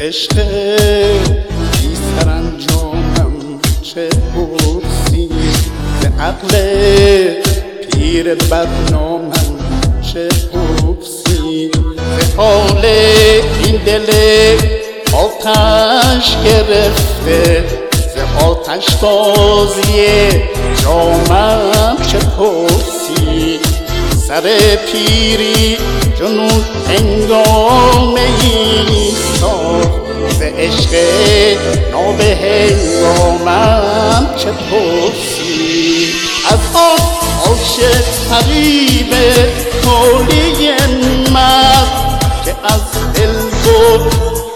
عشق بی سرانجامم چه پرسی، ز عقل پیر بدنامم چه پرسی، ز حال این دل آتش گرفته، ز آتش بازی جامم چه پرسی. سر پیری جنون هنگامه ای ساخت، ز عشق ناب هنگامم چه پرسی. از آن عاشق فریب تولی مرد که از دل برد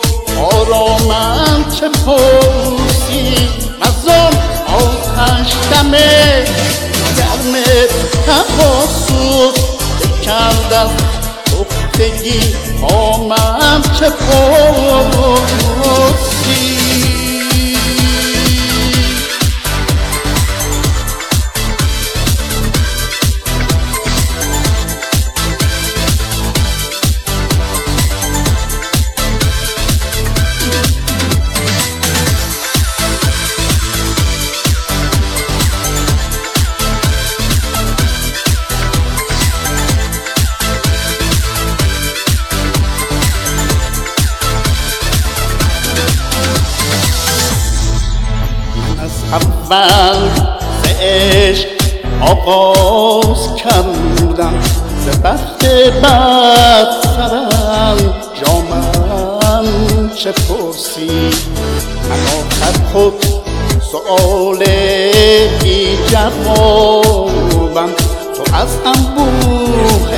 آرامم چه پرسی. از آن آتش دم گرم تفاسد که کرد از پختگی خامم چه پرسی. اول ز عشق آغاز کردم، ز بخت بد سرانجامم چه پرسی. من آخر خود سؤال بی جوابم، تو از انبوه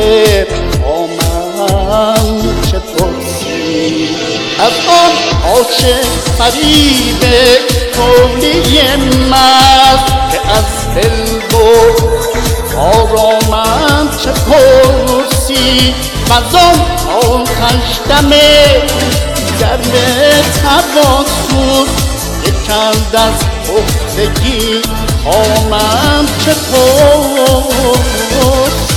ابهامم چه پرسی. از آن عاشق فریب تولی مرد که از دل برد آرامم چه پرسی. وز آن آتش دم گرم تفاسد که کرد از پختگی خامم چه پرسی.